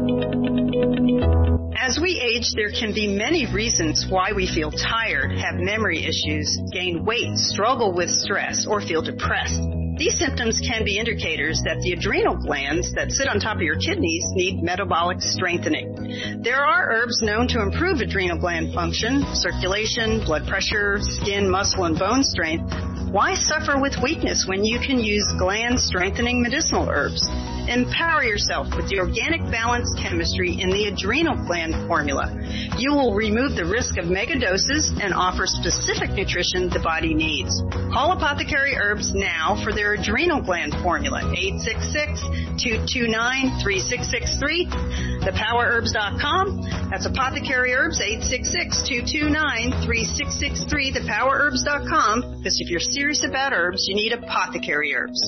As we age, there can be many reasons why we feel tired, have memory issues, gain weight, struggle with stress, or feel depressed. These symptoms can be indicators that the adrenal glands that sit on top of your kidneys need metabolic strengthening. There are herbs known to improve adrenal gland function, circulation, blood pressure, skin, muscle, and bone strength. Why suffer with weakness when you can use gland-strengthening medicinal herbs? Empower yourself with the organic balanced chemistry in the adrenal gland formula. You will remove the risk of mega doses and offer specific nutrition the body needs. Call Apothecary Herbs now for their adrenal gland formula, 866-229-3663, thepowerherbs.com. That's Apothecary Herbs, 866-229-3663, thepowerherbs.com. Because if you're serious about herbs, you need Apothecary Herbs.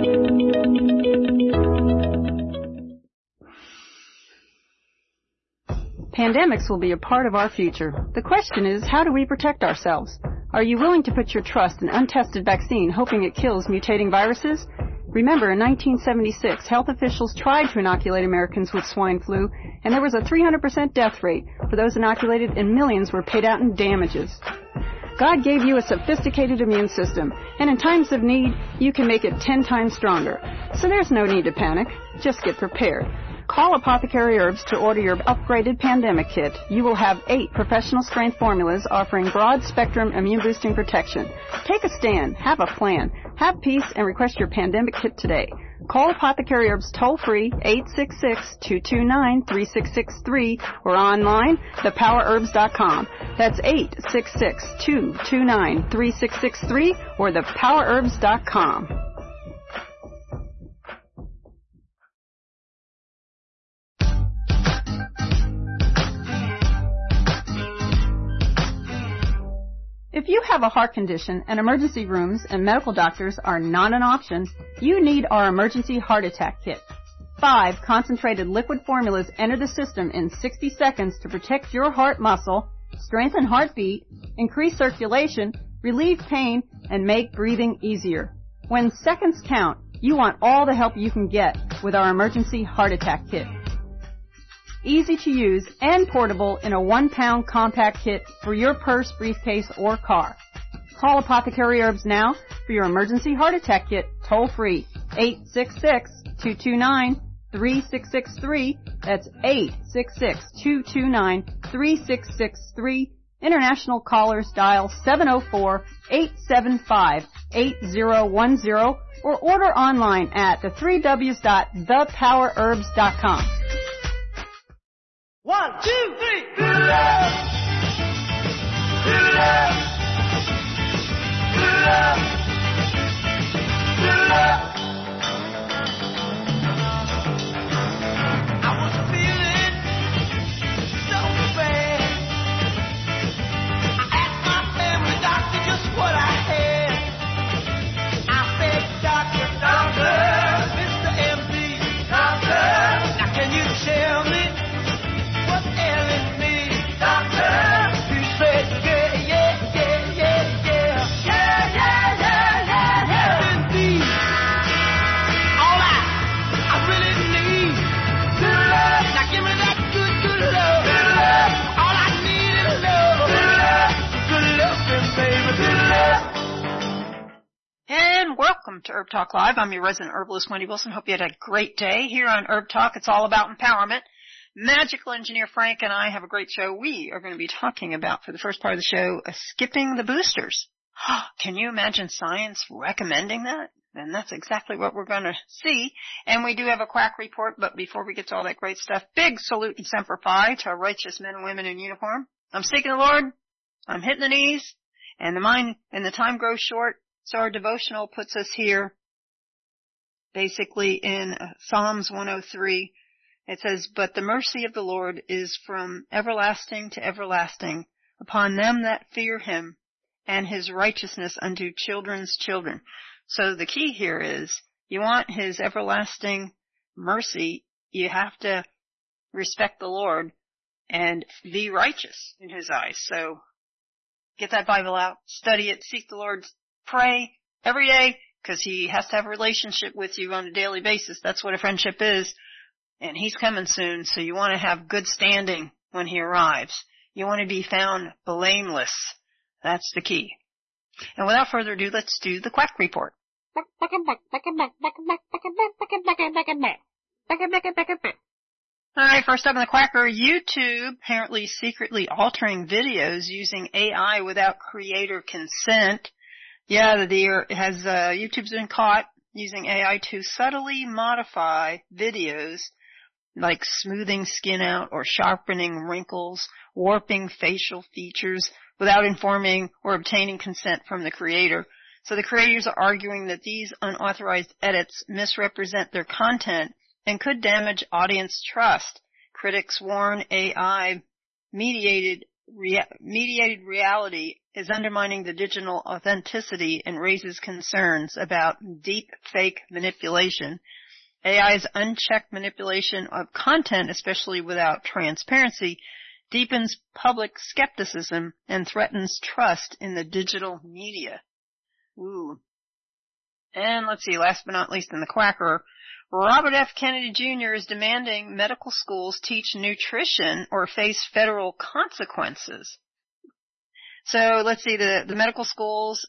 Pandemics will be a part of our future. The question is, how do we protect ourselves? Are you willing to put your trust in untested vaccine, hoping it kills mutating viruses? Remember, in 1976, health officials tried to inoculate Americans with swine flu, and there was a 300% death rate for those inoculated, and millions were paid out in damages. God gave you a sophisticated immune system, and in times of need, you can make it 10 times stronger. So there's no need to panic. Just get prepared. Call Apothecary Herbs to order your upgraded pandemic kit. You will have 8 professional strength formulas offering broad spectrum immune boosting protection. Take a stand, have a plan, have peace, and request your pandemic kit today. Call Apothecary Herbs toll free 866-229-3663 or online thepowerherbs.com. That's 866-229-3663 or thepowerherbs.com. If you have a heart condition and emergency rooms and medical doctors are not an option, you need our emergency heart attack kit. 5 concentrated liquid formulas enter the system in 60 seconds to protect your heart muscle, strengthen heartbeat, increase circulation, relieve pain, and make breathing easier. When seconds count, you want all the help you can get with our emergency heart attack kit. Easy to use and portable in a 1-pound compact kit for your purse, briefcase, or car. Call Apothecary Herbs now for your emergency heart attack kit, toll free, 866-229-3663. That's 866-229-3663. International callers dial 704-875-8010 or order online at the3ws.thepowerherbs.com. 1, 2, 3. Good love. Good love. Good love. Good love. I was feeling so bad. I asked my family doctor just what I had. I said, Doctor, Mr. MD, Doctor, now can you tell me what's ailing me, Doctor? He said, yes, indeed. All I really need, good love. Now give me that good love. Good love. All I need is love. Good love. Good love, baby. Good love. And welcome to Herb Talk Live. I'm your resident herbalist, Wendy Wilson. Hope you had a great day. Here on Herb Talk, it's all about empowerment. Magical Engineer Frank and I have a great show. We are going to be talking about, for the first part of the show, skipping the boosters. Can you imagine science recommending that? And that's exactly what we're going to see. And we do have a quack report, but before we get to all that great stuff, big salute and Semper Fi to our righteous men and women in uniform. I'm seeking the Lord. I'm hitting the knees. And the time grows short. So our devotional puts us here basically in Psalms 103. It says, but the mercy of the Lord is from everlasting to everlasting upon them that fear him, and his righteousness unto children's children. So the key here is, you want his everlasting mercy, you have to respect the Lord and be righteous in his eyes. So get that Bible out, study it, seek the Lord, pray every day, because he has to have a relationship with you on a daily basis. That's what a friendship is. And he's coming soon, so you want to have good standing when he arrives. You want to be found blameless. That's the key. And without further ado, let's do the Quack Report. Alright, first up in the Quacker, YouTube apparently secretly altering videos using AI without creator consent. Yeah, YouTube's been caught using AI to subtly modify videos like smoothing skin out or sharpening wrinkles, warping facial features without informing or obtaining consent from the creator. So the creators are arguing that these unauthorized edits misrepresent their content and could damage audience trust. Critics warn AI mediated reality is undermining the digital authenticity and raises concerns about deep fake manipulation. AI's unchecked manipulation of content, especially without transparency, deepens public skepticism and threatens trust in the digital media. Ooh. And let's see, last but not least in the Quacker, Robert F. Kennedy Jr. is demanding medical schools teach nutrition or face federal consequences. So let's see, the medical schools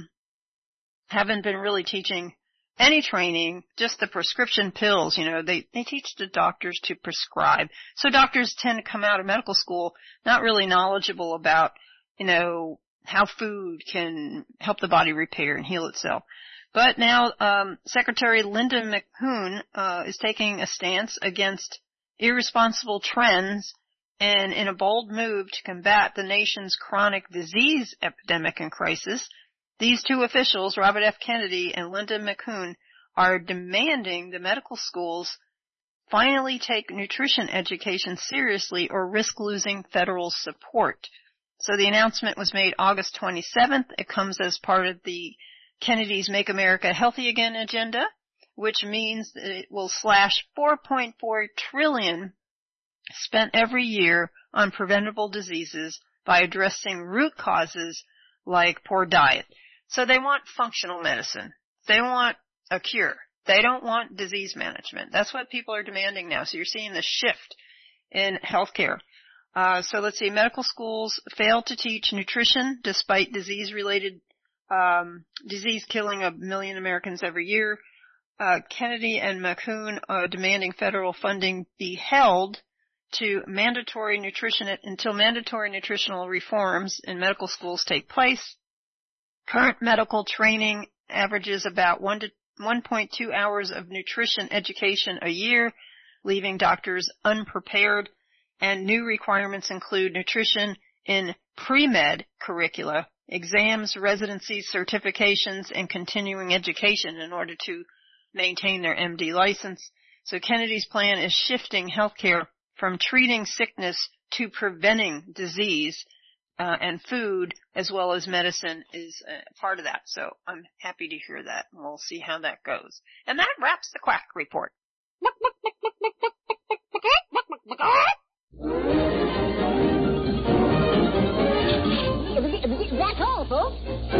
haven't been really teaching any training, just the prescription pills. You know, they teach the doctors to prescribe. So doctors tend to come out of medical school not really knowledgeable about, you know, how food can help the body repair and heal itself. But now, Secretary Linda McMahon, is taking a stance against irresponsible trends and in a bold move to combat the nation's chronic disease epidemic and crisis. These two officials, Robert F. Kennedy and Linda McMahon, are demanding the medical schools finally take nutrition education seriously or risk losing federal support. So the announcement was made August 27th. It comes as part of the Kennedy's Make America Healthy Again agenda, which means that it will slash $4.4 trillion spent every year on preventable diseases by addressing root causes like poor diet. So they want functional medicine. They want a cure. They don't want disease management. That's what people are demanding now. So you're seeing the shift in healthcare. So let's see, medical schools fail to teach nutrition despite disease killing 1 million Americans every year. Kennedy and McMahon are demanding federal funding be held to mandatory nutrition until mandatory nutritional reforms in medical schools take place. Current medical training averages about 1.2 hours of nutrition education a year, leaving doctors unprepared, and new requirements include nutrition in pre-med curricula, exams, residencies, certifications, and continuing education in order to maintain their MD license. So Kennedy's plan is shifting healthcare from treating sickness to preventing disease, and food as well as medicine is part of that. So I'm happy to hear that, and we'll see how that goes. And that wraps the Quack Report. That's all, folks.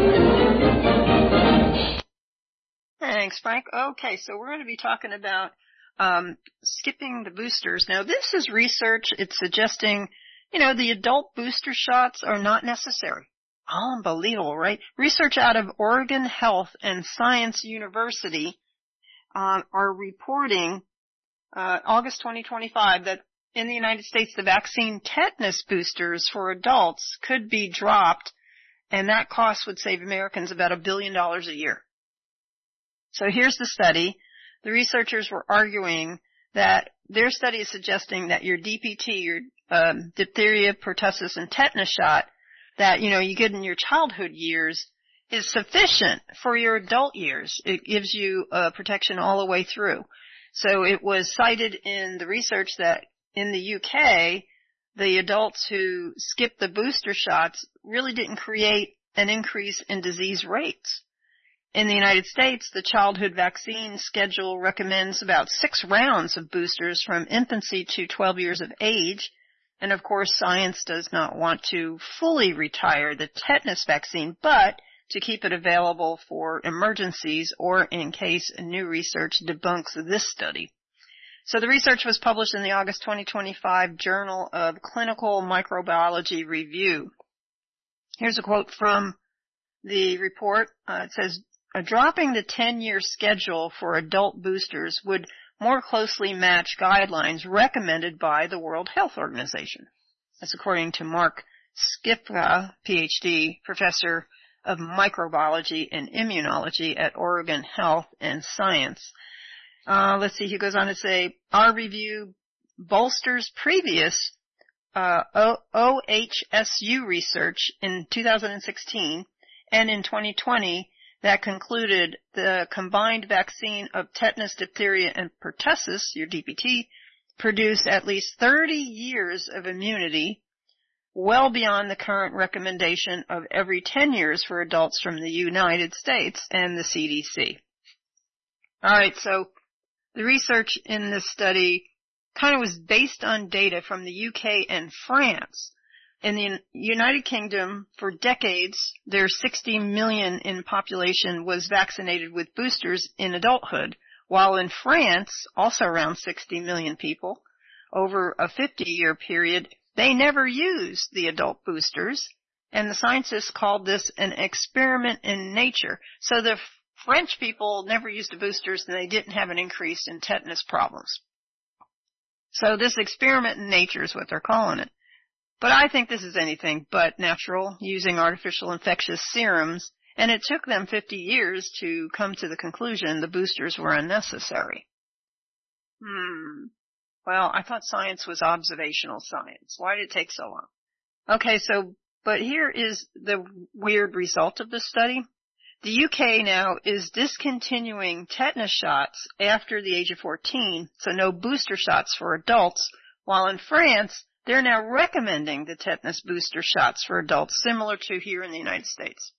Thanks, Frank. Okay, so we're going to be talking about skipping the boosters. Now, this is research. It's suggesting, you know, the adult booster shots are not necessary. Unbelievable, right? Research out of Oregon Health and Science University are reporting August 2025 that in the United States the vaccine tetanus boosters for adults could be dropped, and that cost would save Americans about $1 billion a year. So here's the study. The researchers were arguing that their study is suggesting that your DPT, your diphtheria, pertussis, and tetanus shot that, you know, you get in your childhood years is sufficient for your adult years. It gives you protection all the way through. So it was cited in the research that in the UK, the adults who skipped the booster shots really didn't create an increase in disease rates. In the United States, the childhood vaccine schedule recommends about 6 rounds of boosters from infancy to 12 years of age. And of course, science does not want to fully retire the tetanus vaccine, but to keep it available for emergencies or in case new research debunks this study. So the research was published in the August 2025 Journal of Clinical Microbiology Review. Here's a quote from the report. It says, dropping the 10-year schedule for adult boosters would more closely match guidelines recommended by the World Health Organization. That's according to Mark Skifka, PhD, professor of microbiology and immunology at Oregon Health and Science. Let's see, he goes on to say, our review bolsters previous OHSU research in 2016 and in 2020 that concluded the combined vaccine of tetanus, diphtheria, and pertussis, your DPT, produced at least 30 years of immunity, well beyond the current recommendation of every 10 years for adults from the United States and the CDC. All right, so the research in this study kind of was based on data from the UK and France. In the United Kingdom, for decades, their 60 million in population was vaccinated with boosters in adulthood, while in France, also around 60 million people, over a 50-year period, they never used the adult boosters, and the scientists called this an experiment in nature. So the French people never used the boosters, and they didn't have an increase in tetanus problems. So this experiment in nature is what they're calling it. But I think this is anything but natural, using artificial infectious serums, and it took them 50 years to come to the conclusion the boosters were unnecessary. Well, I thought science was observational science. Why did it take so long? Okay, but here is the weird result of this study. The UK now is discontinuing tetanus shots after the age of 14, so no booster shots for adults, while in France, they're now recommending the tetanus booster shots for adults, similar to here in the United States.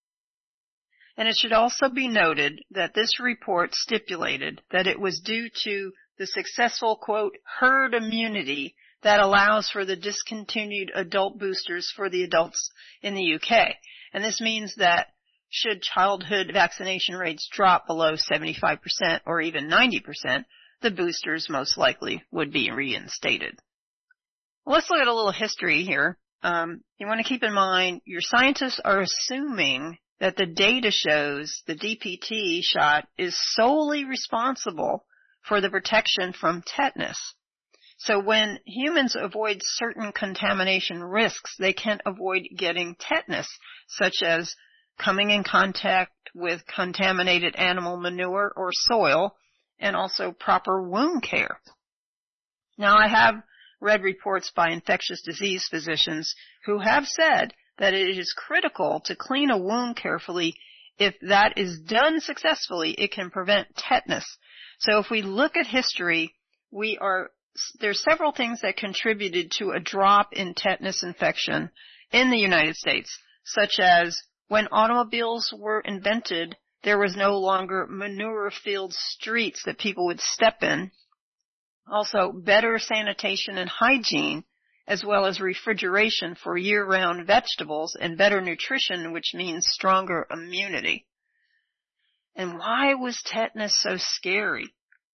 And it should also be noted that this report stipulated that it was due to the successful, quote, herd immunity that allows for the discontinued adult boosters for the adults in the UK. And this means that should childhood vaccination rates drop below 75% or even 90%, the boosters most likely would be reinstated. Well, let's look at a little history here. You want to keep in mind your scientists are assuming that the data shows the DPT shot is solely responsible for the protection from tetanus. So when humans avoid certain contamination risks, they can avoid getting tetanus, such as coming in contact with contaminated animal manure or soil, and also proper wound care. Now, I have read reports by infectious disease physicians who have said that it is critical to clean a wound carefully. If that is done successfully, it can prevent tetanus. So if we look at history, there's several things that contributed to a drop in tetanus infection in the United States, such as when automobiles were invented, there was no longer manure-filled streets that people would step in. Also, better sanitation and hygiene, as well as refrigeration for year-round vegetables and better nutrition, which means stronger immunity. And why was tetanus so scary?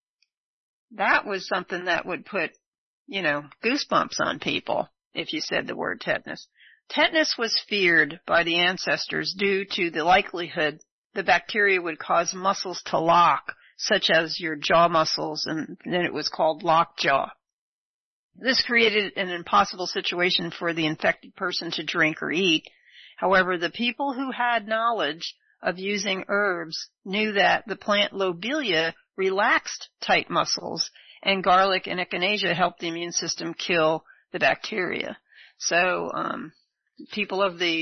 That was something that would put, goosebumps on people if you said the word tetanus. Tetanus was feared by the ancestors due to the likelihood the bacteria would cause muscles to lock, such as your jaw muscles, and then it was called lockjaw. This created an impossible situation for the infected person to drink or eat. However, the people who had knowledge of using herbs knew that the plant lobelia relaxed tight muscles, and garlic and echinacea helped the immune system kill the bacteria. So, people of the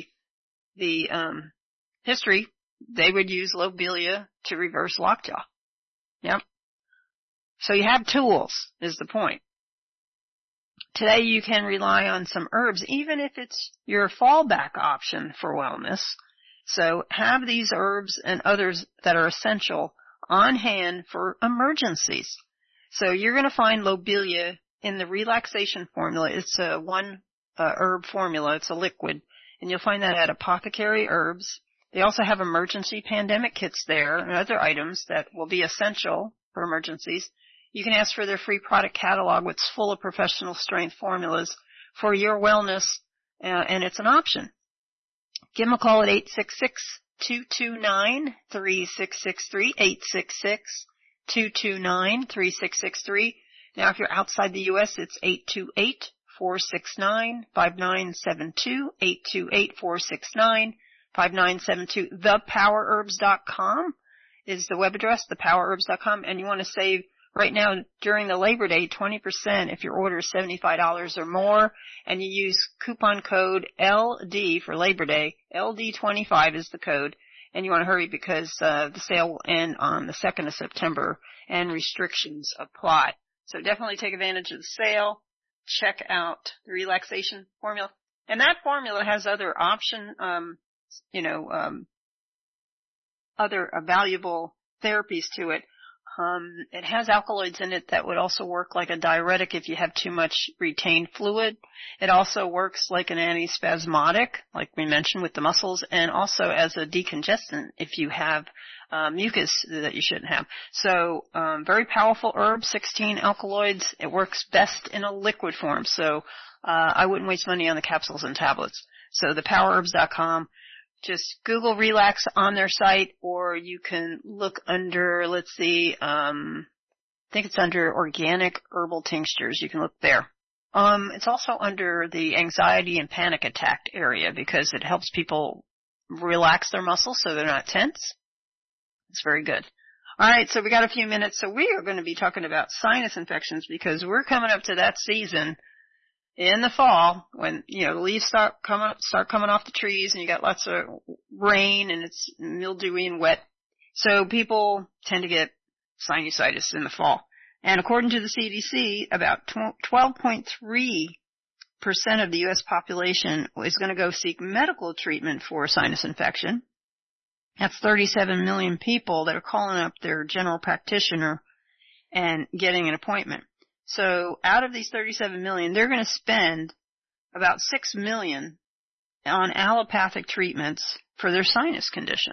history, they would use lobelia to reverse lockjaw. Yep. So you have tools, is the point. Today you can rely on some herbs, even if it's your fallback option for wellness. So have these herbs and others that are essential on hand for emergencies. So you're going to find lobelia in the relaxation formula. It's a herb formula. It's a liquid. And you'll find that at Apothecary Herbs. They also have emergency pandemic kits there and other items that will be essential for emergencies. you can ask for their free product catalog, which is full of professional strength formulas for your wellness, and it's an option. Give them a call at 866-229-3663, 866-229-3663. Now, if you're outside the U.S., it's 828-469-5972, 828-469-5972. ThePowerHerbs.com is the web address, thepowerherbs.com, and you want to save right now during the Labor Day 20% if your order is $75 or more, and you use coupon code LD for Labor Day. LD25 is the code, and you want to hurry because the sale will end on the 2nd of September and restrictions apply. So definitely take advantage of the sale. Check out the relaxation formula. And that formula has other other valuable therapies to it. It has alkaloids in it that would also work like a diuretic if you have too much retained fluid. It also works like an antispasmodic, like we mentioned with the muscles, and also as a decongestant if you have mucus that you shouldn't have. So very powerful herb, 16 alkaloids. It works best in a liquid form. So I wouldn't waste money on the capsules and tablets. So thepowerherbs.com. Just Google Relax on their site, or you can look under, I think it's under organic herbal tinctures. You can look there. It's also under the anxiety and panic attack area because it helps people relax their muscles so they're not tense. It's very good. All right, so we got a few minutes. So we are going to be talking about sinus infections because we're coming up to that season in the fall when, the leaves start coming off the trees and you got lots of rain and it's mildewy and wet. So people tend to get sinusitis in the fall. And according to the CDC, about 12.3% of the U.S. population is going to go seek medical treatment for a sinus infection. That's 37 million people that are calling up their general practitioner and getting an appointment. So out of these 37 million, they're going to spend about 6 million on allopathic treatments for their sinus condition.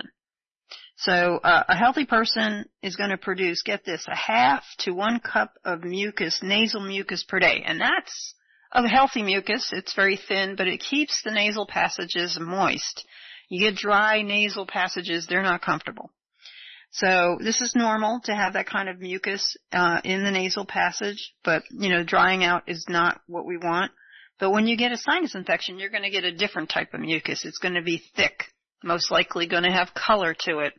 So a healthy person is going to produce, get this, a half to 1 cup of mucus, nasal mucus per day. And that's a healthy mucus. It's very thin, but it keeps the nasal passages moist. You get dry nasal passages, they're not comfortable. So this is normal to have that kind of mucus in the nasal passage, but, drying out is not what we want. But when you get a sinus infection, you're going to get a different type of mucus. It's going to be thick, most likely going to have color to it.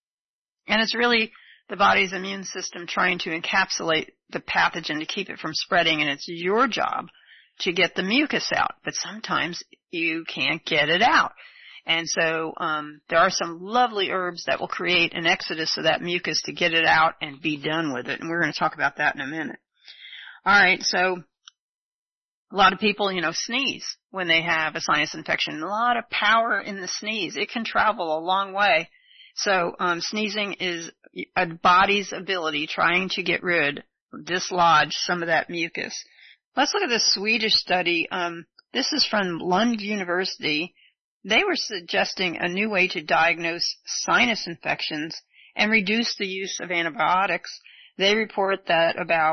And it's really the body's immune system trying to encapsulate the pathogen to keep it from spreading, and it's your job to get the mucus out. But sometimes you can't get it out. And so there are some lovely herbs that will create an exodus of that mucus to get it out and be done with it. And we're going to talk about that in a minute. All right, so a lot of people, sneeze when they have a sinus infection. A lot of power in the sneeze. It can travel a long way. So sneezing is a body's ability trying to get rid, dislodge some of that mucus. Let's look at this Swedish study. This is from Lund University. They were suggesting a new way to diagnose sinus infections and reduce the use of antibiotics. They report that about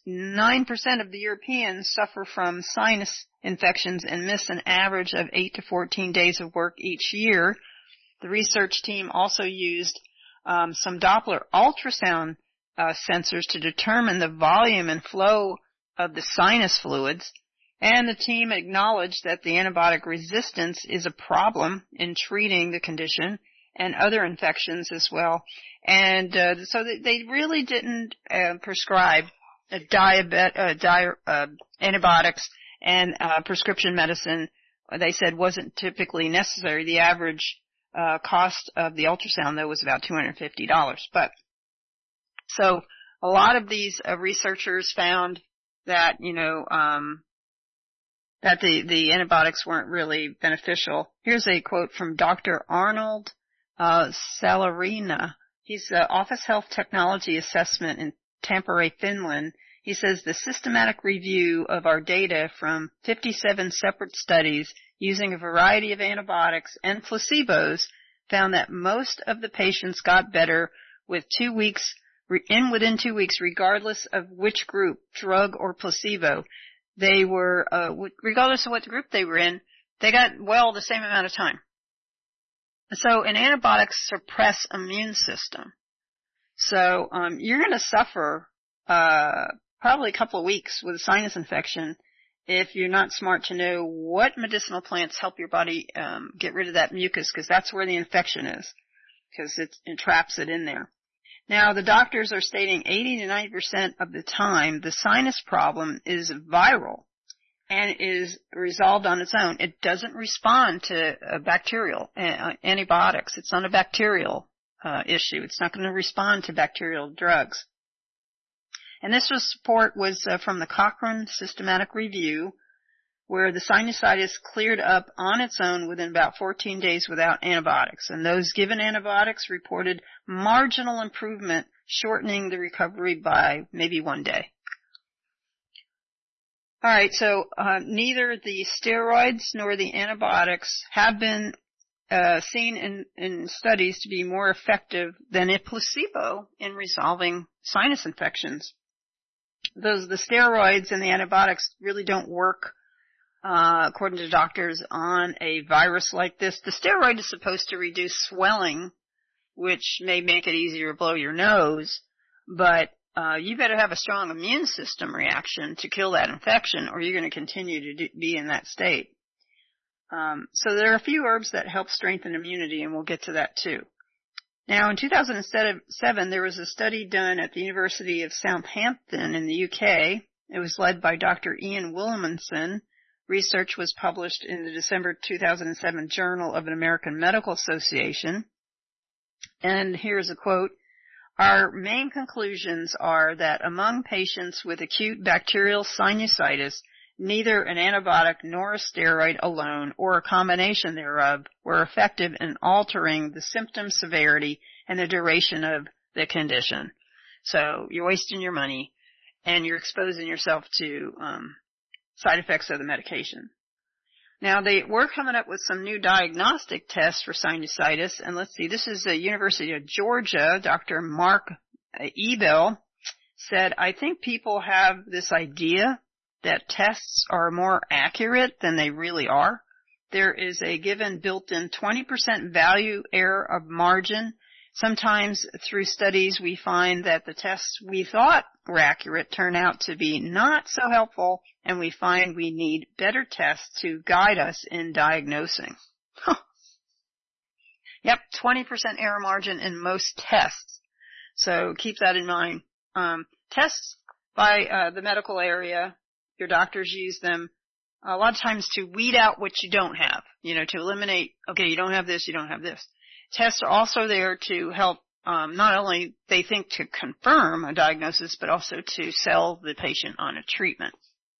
9% of the Europeans suffer from sinus infections and miss an average of 8 to 14 days of work each year. The research team also used some Doppler ultrasound sensors to determine the volume and flow of the sinus fluids. And the team acknowledged that the antibiotic resistance is a problem in treating the condition and other infections as well. And so they really didn't prescribe antibiotics, and prescription medicine, they said, wasn't typically necessary. The average cost of the ultrasound, though, was about $250. But so a lot of these researchers found that, that the antibiotics weren't really beneficial. Here's a quote from Dr. Arnold Salarina. He's the Office Health Technology Assessment in Tampere, Finland. He says the systematic review of our data from 57 separate studies using a variety of antibiotics and placebos found that most of the patients got better with 2 weeks within 2 weeks, regardless of which group, drug or placebo. They were, regardless of what group they were in, they got well the same amount of time. So, and antibiotics suppress immune system. So, you're going to suffer, probably a couple of weeks with a sinus infection if you're not smart to know what medicinal plants help your body, get rid of that mucus, because that's where the infection is, because it entraps it in there. Now, the doctors are stating 80 to 90% of the time the sinus problem is viral and is resolved on its own. It doesn't respond to bacterial antibiotics. It's not a bacterial issue. It's not going to respond to bacterial drugs. And this report was from the Cochrane Systematic Review, where the sinusitis cleared up on its own within about 14 days without antibiotics. And those given antibiotics reported marginal improvement, shortening the recovery by maybe 1 day. All right, so neither the steroids nor the antibiotics have been seen in studies to be more effective than a placebo in resolving sinus infections. The steroids and the antibiotics really don't work, according to doctors, on a virus like this. The steroid is supposed to reduce swelling, which may make it easier to blow your nose, but you better have a strong immune system reaction to kill that infection, or you're going to continue to be in that state. So there are a few herbs that help strengthen immunity, and we'll get to that too. Now, in 2007, there was a study done at the University of Southampton in the UK. It was led by Dr. Ian Williamson. Research was published in the December 2007 Journal of an American Medical Association. And here's a quote. Our main conclusions are that among patients with acute bacterial sinusitis, neither an antibiotic nor a steroid alone or a combination thereof were effective in altering the symptom severity and the duration of the condition. So you're wasting your money and you're exposing yourself to side effects of the medication. Now, they were coming up with some new diagnostic tests for sinusitis, and let's see, this is the University of Georgia. Dr. Mark Ebel said, I think people have this idea that tests are more accurate than they really are. There is a given built-in 20% value error of margin. Sometimes through studies we find that the tests we thought were accurate turn out to be not so helpful, and we find we need better tests to guide us in diagnosing. Yep, 20% error margin in most tests. So keep that in mind. Tests by the medical area, your doctors use them a lot of times to weed out what you don't have, to eliminate, okay, you don't have this, you don't have this. Tests are also there to help, not only they think to confirm a diagnosis, but also to sell the patient on a treatment.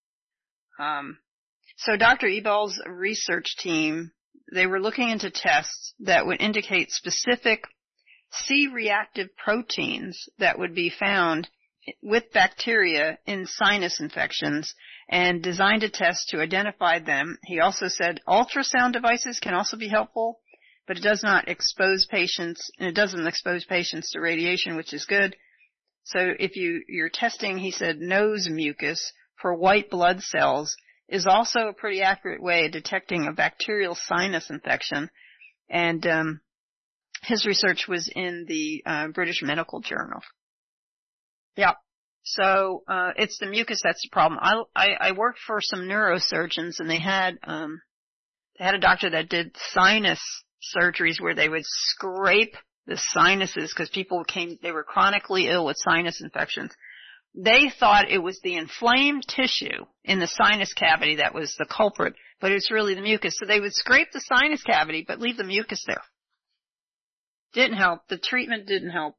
So Dr. Ebel's research team, they were looking into tests that would indicate specific C-reactive proteins that would be found with bacteria in sinus infections and designed a test to identify them. He also said ultrasound devices can also be helpful, but it does not expose patients, and it doesn't expose patients to radiation, which is good. So if you're testing, he said, nose mucus for white blood cells is also a pretty accurate way of detecting a bacterial sinus infection. And his research was in the British Medical Journal. Yeah. So it's the mucus that's the problem. I worked for some neurosurgeons, and they had a doctor that did sinus surgeries where they would scrape the sinuses because they were chronically ill with sinus infections. They thought it was the inflamed tissue in the sinus cavity that was the culprit, but it's really the mucus. So they would scrape the sinus cavity but leave the mucus there. Didn't help. The treatment didn't help.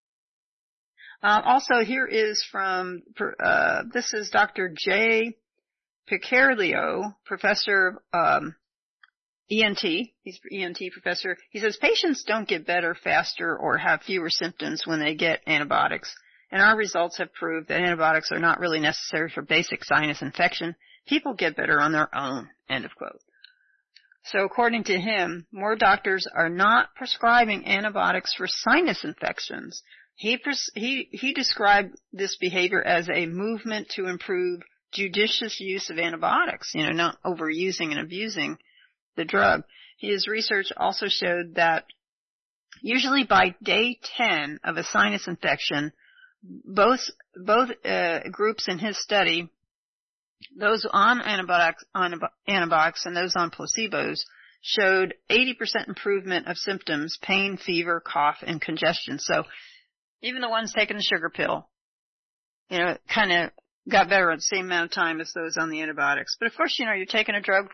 Also, here is from, this is Dr. J. Piccirillo, professor of ENT. He's an ENT professor. He says patients don't get better faster or have fewer symptoms when they get antibiotics. And our results have proved that antibiotics are not really necessary for basic sinus infection. People get better on their own, end of quote. So according to him, more doctors are not prescribing antibiotics for sinus infections. He described this behavior as a movement to improve judicious use of antibiotics, not overusing and abusing the drug. His research also showed that usually by day 10 of a sinus infection, both groups in his study, those on antibiotics and those on placebos, showed 80% improvement of symptoms: pain, fever, cough, and congestion. So even the ones taking the sugar pill, kind of got better at the same amount of time as those on the antibiotics. But of course, you're taking a drug,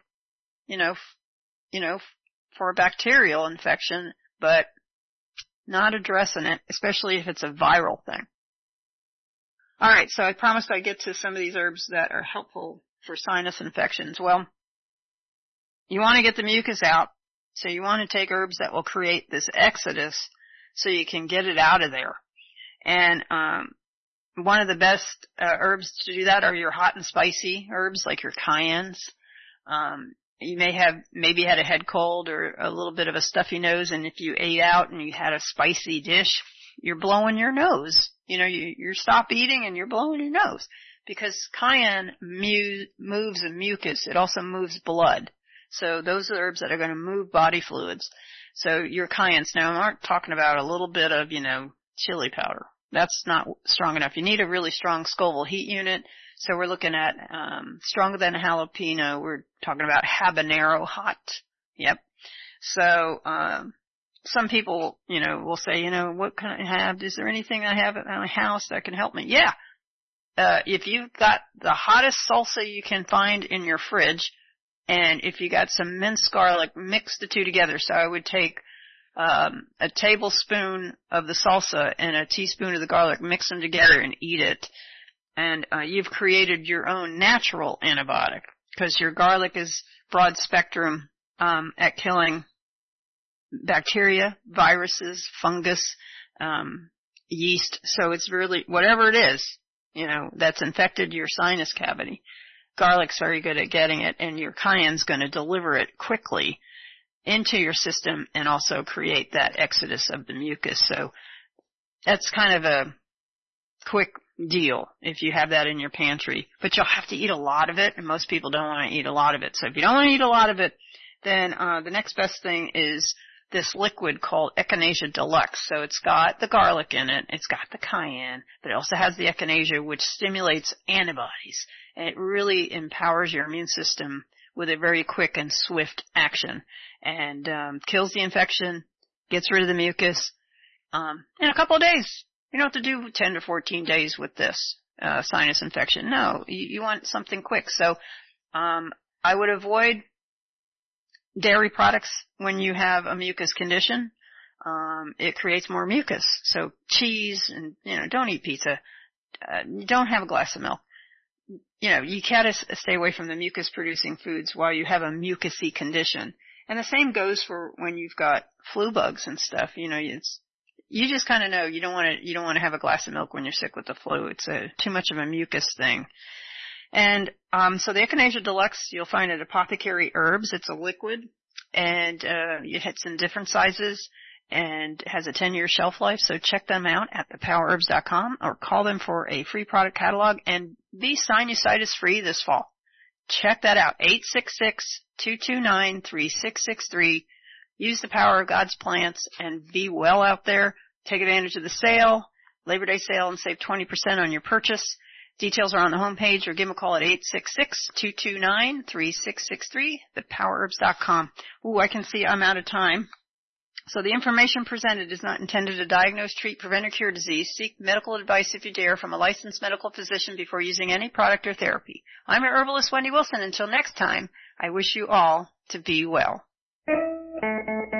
for a bacterial infection, but not addressing it, especially if it's a viral thing. All right, so I promised I'd get to some of these herbs that are helpful for sinus infections. Well, you want to get the mucus out, so you want to take herbs that will create this exodus so you can get it out of there. And one of the best herbs to do that are your hot and spicy herbs, like your cayennes. You may have maybe had a head cold or a little bit of a stuffy nose, and if you ate out and you had a spicy dish, you're blowing your nose. You stop eating and you're blowing your nose, because cayenne moves mucus. It also moves blood. So those are herbs that are going to move body fluids. So your cayennes, now I'm not talking about a little bit of, chili powder. That's not strong enough. You need a really strong Scoville heat unit. So we're looking at stronger than a jalapeno. We're talking about habanero hot. Yep. So some people, will say, what can I have? Is there anything I have at my house that can help me? Yeah. If you've got the hottest salsa you can find in your fridge, and if you got some minced garlic, mix the two together. So I would take a tablespoon of the salsa and a teaspoon of the garlic, mix them together and eat it. And you've created your own natural antibiotic, because your garlic is broad spectrum at killing bacteria, viruses, fungus, yeast. So it's really whatever it is, that's infected your sinus cavity. Garlic's very good at getting it, and your cayenne's going to deliver it quickly into your system and also create that exodus of the mucus. So that's kind of a quick deal if you have that in your pantry. But you'll have to eat a lot of it, and most people don't want to eat a lot of it. So if you don't want to eat a lot of it, then the next best thing is this liquid called Echinacea Deluxe. So it's got the garlic in it, it's got the cayenne, but it also has the echinacea, which stimulates antibodies. And it really empowers your immune system with a very quick and swift action, and kills the infection, gets rid of the mucus in a couple of days. You don't have to do 10 to 14 days with this sinus infection. No, you want something quick. So I would avoid dairy products when you have a mucus condition. It creates more mucus. So cheese and, don't eat pizza. Don't have a glass of milk. You gotta stay away from the mucus producing foods while you have a mucusy condition. And the same goes for when you've got flu bugs and stuff. You just kind of know you don't want to have a glass of milk when you're sick with the flu. It's too much of a mucus thing. And so the Echinacea Deluxe you'll find at Apothecary Herbs. It's a liquid, and it's in different sizes, and has a 10-year shelf life. So check them out at thepowerbs.com, or call them for a free product catalog, and be sinusitis free this fall. Check that out. 866-229-3663. Use the power of God's plants and be well out there. Take advantage of the sale, Labor Day sale, and save 20% on your purchase. Details are on the homepage, or give them a call at 866-229-3663, thepowerbs.com. Ooh, I can see I'm out of time. So the information presented is not intended to diagnose, treat, prevent, or cure disease. Seek medical advice if you dare from a licensed medical physician before using any product or therapy. I'm your herbalist, Wendy Wilson. Until next time, I wish you all to be well.